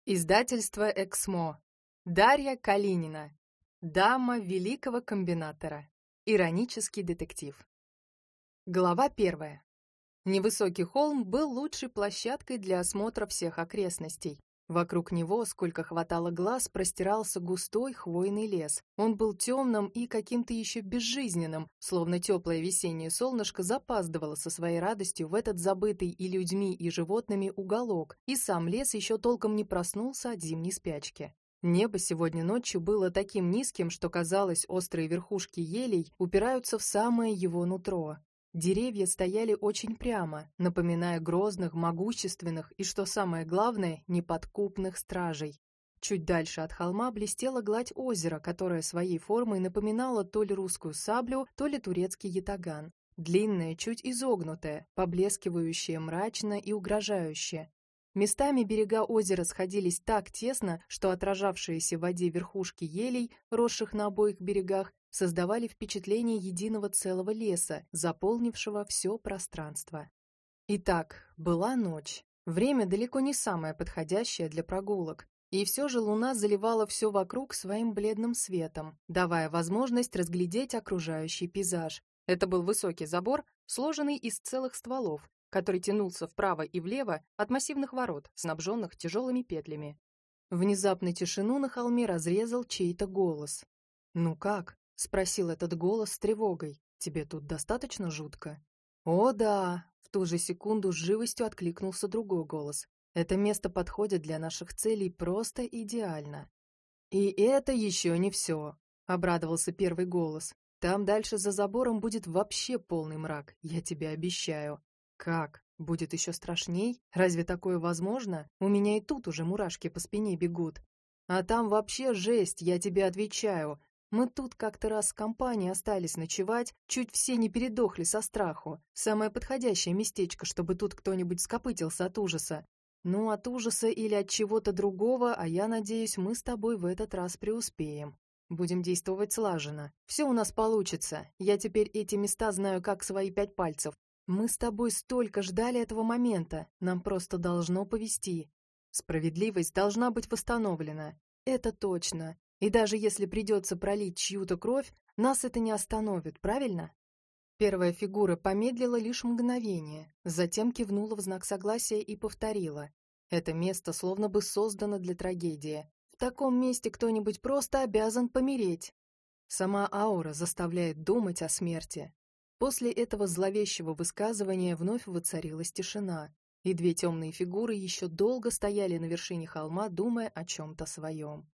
Издательство «Эксмо». Дарья Калинина. Дама великого комбинатора. Иронический детектив. Глава 1. Невысокий холм был лучшей площадкой для осмотра всех окрестностей. Вокруг него, сколько хватало глаз, простирался густой хвойный лес. Он был темным и каким-то еще безжизненным, словно теплое весеннее солнышко запаздывало со своей радостью в этот забытый и людьми, и животными уголок, и сам лес еще толком не проснулся от зимней спячки. Небо сегодня ночью было таким низким, что казалось, острые верхушки елей упираются в самое его нутро. Деревья стояли очень прямо, напоминая грозных, могущественных и, что самое главное, неподкупных стражей. Чуть дальше от холма блестела гладь озера, которая своей формой напоминала то ли русскую саблю, то ли турецкий ятаган. Длинная, чуть изогнутая, поблескивающая мрачно и угрожающе. Местами берега озера сходились так тесно, что отражавшиеся в воде верхушки елей, росших на обоих берегах, создавали впечатление единого целого леса, заполнившего все пространство. Итак, была ночь. Время далеко не самое подходящее для прогулок, и все же луна заливала все вокруг своим бледным светом, давая возможность разглядеть окружающий пейзаж. Это был высокий забор, сложенный из целых стволов, который тянулся вправо и влево от массивных ворот, снабженных тяжелыми петлями. Внезапно тишину на холме разрезал чей-то голос. «Ну как?» — спросил этот голос с тревогой. «Тебе тут достаточно жутко?» «О, да!» — в ту же секунду с живостью откликнулся другой голос. «Это место подходит для наших целей просто идеально». «И это еще не все!» — обрадовался первый голос. «Там дальше за забором будет вообще полный мрак, я тебе обещаю». «Как? Будет еще страшней? Разве такое возможно? У меня и тут уже мурашки по спине бегут. А там вообще жесть, я тебе отвечаю. Мы тут как-то раз с компанией остались ночевать, чуть все не передохли со страху. Самое подходящее местечко, чтобы тут кто-нибудь скопытился от ужаса. Ну, от ужаса или от чего-то другого, а я надеюсь, мы с тобой в этот раз преуспеем. Будем действовать слаженно. Все у нас получится. Я теперь эти места знаю как свои 5 пальцев. Мы с тобой столько ждали этого момента, нам просто должно повезти. Справедливость должна быть восстановлена. Это точно. И даже если придется пролить чью-то кровь, нас это не остановит, правильно? Первая фигура помедлила лишь мгновение, затем кивнула в знак согласия и повторила. Это место словно бы создано для трагедии. В таком месте кто-нибудь просто обязан помереть. Сама аура заставляет думать о смерти. После этого зловещего высказывания вновь воцарилась тишина, и две темные фигуры еще долго стояли на вершине холма, думая о чем-то своем.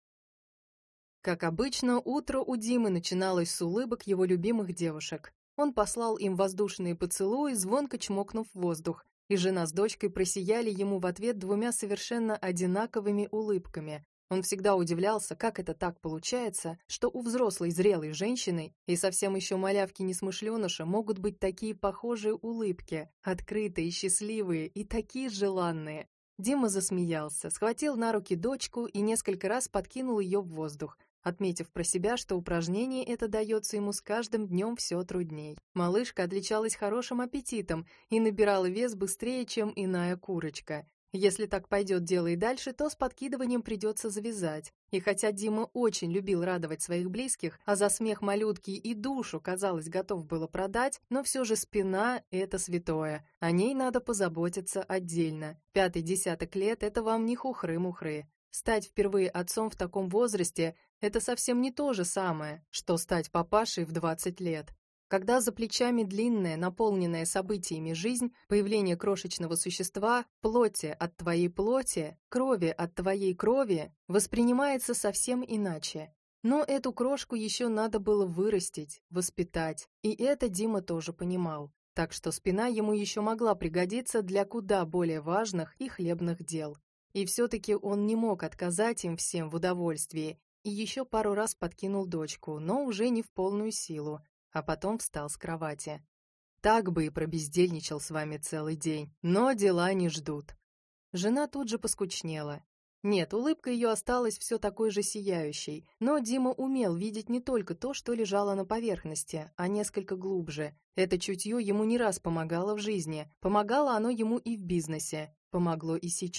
Как обычно, утро у Димы начиналось с улыбок его любимых девушек. Он послал им воздушные поцелуи, звонко чмокнув в воздух, и жена с дочкой просияли ему в ответ двумя совершенно одинаковыми улыбками. Он всегда удивлялся, как это так получается, что у взрослой зрелой женщины и совсем еще малявки-несмышленыша могут быть такие похожие улыбки, открытые, счастливые и такие желанные. Дима засмеялся, схватил на руки дочку и несколько раз подкинул ее в воздух, отметив про себя, что упражнение это дается ему с каждым днем все трудней. Малышка отличалась хорошим аппетитом и набирала вес быстрее, чем иная курочка. Если так пойдет дело и дальше, то с подкидыванием придется завязать. И хотя Дима очень любил радовать своих близких, а за смех малютки и душу, казалось, готов было продать, но все же спина – это святое. О ней надо позаботиться отдельно. 5-й десяток лет – это вам не хухры-мухры. Стать впервые отцом в таком возрасте – это совсем не то же самое, что стать папашей в 20 лет. Когда за плечами длинная, наполненная событиями жизнь, появление крошечного существа, плоти от твоей плоти, крови от твоей крови, воспринимается совсем иначе. Но эту крошку еще надо было вырастить, воспитать, и это Дима тоже понимал. Так что спина ему еще могла пригодиться для куда более важных и хлебных дел. И все-таки он не мог отказать им всем в удовольствии, и еще пару раз подкинул дочку, но уже не в полную силу, а потом встал с кровати. Так бы и пробездельничал с вами целый день, но дела не ждут. Жена тут же поскучнела. Нет, улыбка ее осталась все такой же сияющей, но Дима умел видеть не только то, что лежало на поверхности, а несколько глубже. Это чутье ему не раз помогало в жизни, помогало оно ему и в бизнесе, помогло и сейчас.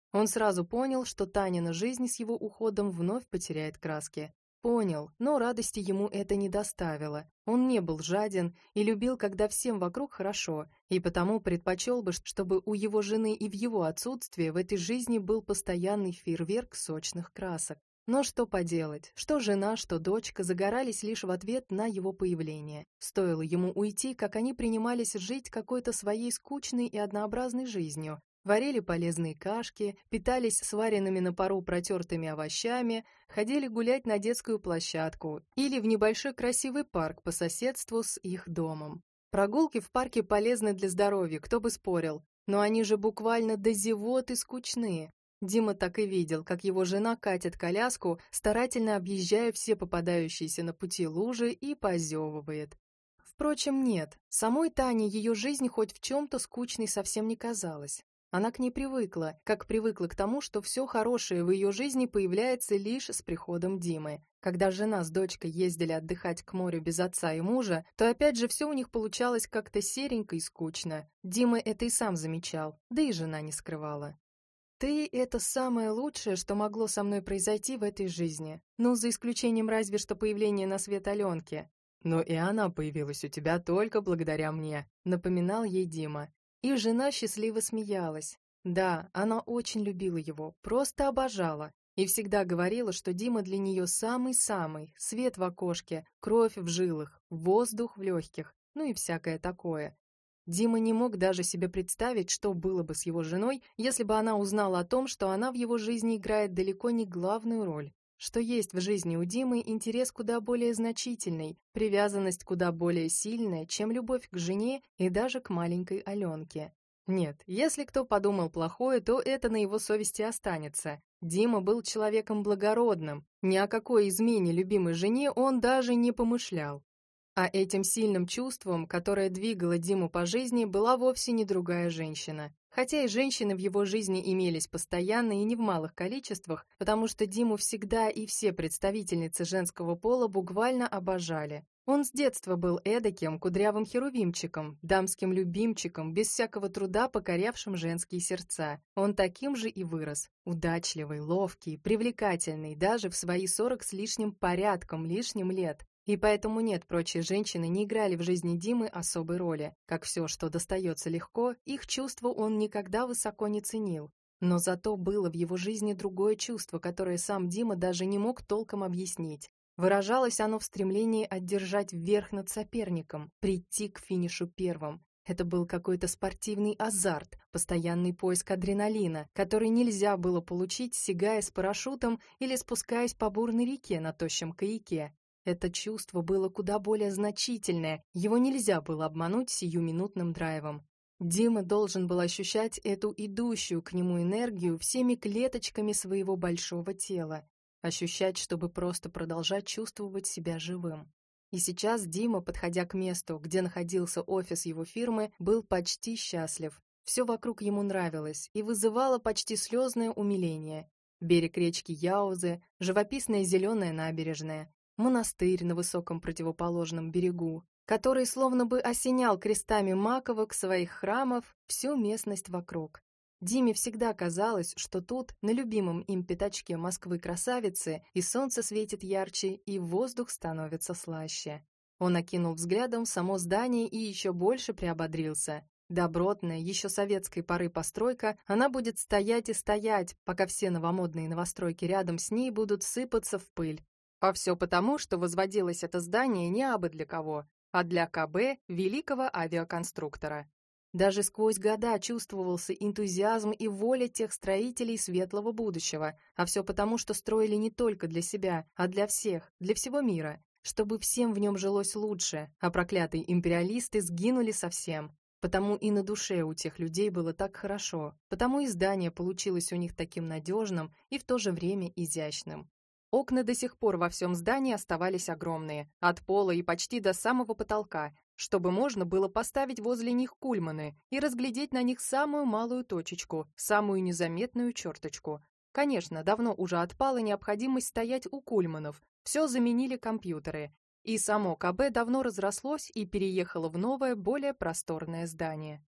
Он сразу понял, что Танина жизнь с его уходом вновь потеряет краски. Понял, но радости ему это не доставило. Он не был жаден и любил, когда всем вокруг хорошо, и потому предпочел бы, чтобы у его жены и в его отсутствие в этой жизни был постоянный фейерверк сочных красок. Но что поделать, что жена, что дочка загорались лишь в ответ на его появление. Стоило ему уйти, как они принимались жить какой-то своей скучной и однообразной жизнью. Варили полезные кашки, питались сваренными на пару протертыми овощами, ходили гулять на детскую площадку или в небольшой красивый парк по соседству с их домом. Прогулки в парке полезны для здоровья, кто бы спорил, но они же буквально до зевоты скучные. Дима так и видел, как его жена катит коляску, старательно объезжая все попадающиеся на пути лужи, и позевывает. Впрочем, нет, самой Тане ее жизнь хоть в чем-то скучной совсем не казалась. Она к ней привыкла, как привыкла к тому, что все хорошее в ее жизни появляется лишь с приходом Димы. Когда жена с дочкой ездили отдыхать к морю без отца и мужа, то опять же все у них получалось как-то серенько и скучно. Дима это и сам замечал, да и жена не скрывала. «Ты — это самое лучшее, что могло со мной произойти в этой жизни. Ну, за исключением разве что появления на свет Аленки. Но и она появилась у тебя только благодаря мне», — напоминал ей Дима. И жена счастливо смеялась. Да, она очень любила его, просто обожала. И всегда говорила, что Дима для нее самый-самый, свет в окошке, кровь в жилах, воздух в легких, ну и всякое такое. Дима не мог даже себе представить, что было бы с его женой, если бы она узнала о том, что она в его жизни играет далеко не главную роль. Что есть в жизни у Димы интерес куда более значительный, привязанность куда более сильная, чем любовь к жене и даже к маленькой Аленке. Нет, если кто подумал плохое, то это на его совести останется. Дима был человеком благородным, ни о какой измене любимой жене он даже не помышлял. А этим сильным чувством, которое двигало Диму по жизни, была вовсе не другая женщина. Хотя и женщины в его жизни имелись постоянно и не в малых количествах, потому что Диму всегда и все представительницы женского пола буквально обожали. Он с детства был эдаким кудрявым херувимчиком, дамским любимчиком, без всякого труда покорявшим женские сердца. Он таким же и вырос. Удачливый, ловкий, привлекательный, даже в свои 40 с лишним порядком лишним лет. И поэтому нет, прочие женщины не играли в жизни Димы особой роли. Как все, что достается легко, их чувства он никогда высоко не ценил. Но зато было в его жизни другое чувство, которое сам Дима даже не мог толком объяснить. Выражалось оно в стремлении одержать верх над соперником, прийти к финишу первым. Это был какой-то спортивный азарт, постоянный поиск адреналина, который нельзя было получить, сигая с парашютом или спускаясь по бурной реке на тощем каяке. Это чувство было куда более значительное, его нельзя было обмануть сиюминутным драйвом. Дима должен был ощущать эту идущую к нему энергию всеми клеточками своего большого тела, ощущать, чтобы просто продолжать чувствовать себя живым. И сейчас Дима, подходя к месту, где находился офис его фирмы, был почти счастлив. Все вокруг ему нравилось и вызывало почти слезное умиление. Берег речки Яузы, живописная зеленая набережная, монастырь на высоком противоположном берегу, который словно бы осенял крестами маковок своих храмов всю местность вокруг. Диме всегда казалось, что тут, на любимом им пятачке Москвы-красавицы, и солнце светит ярче, и воздух становится слаще. Он окинул взглядом само здание и еще больше приободрился. Добротная, еще советской поры постройка, она будет стоять и стоять, пока все новомодные новостройки рядом с ней будут сыпаться в пыль. А все потому, что возводилось это здание не абы для кого, а для КБ, великого авиаконструктора. Даже сквозь года чувствовался энтузиазм и воля тех строителей светлого будущего, а все потому, что строили не только для себя, а для всех, для всего мира, чтобы всем в нем жилось лучше, а проклятые империалисты сгинули совсем. Потому и на душе у тех людей было так хорошо, потому и здание получилось у них таким надежным и в то же время изящным. Окна до сих пор во всем здании оставались огромные, от пола и почти до самого потолка, чтобы можно было поставить возле них кульманы и разглядеть на них самую малую точечку, самую незаметную черточку. Конечно, давно уже отпала необходимость стоять у кульманов, все заменили компьютеры, и само КБ давно разрослось и переехало в новое, более просторное здание.